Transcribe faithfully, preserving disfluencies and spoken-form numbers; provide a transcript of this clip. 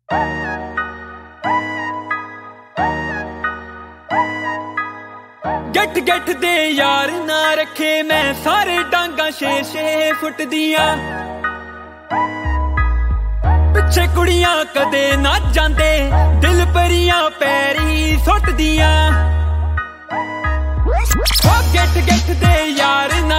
गट गट दे यार ना रखे मैं सारे डांगा छे छे फुट दियां पिछे कुड़ियां कदे ना जांदे दिल परियां पैरी सुट दियां गट गट दे यार ना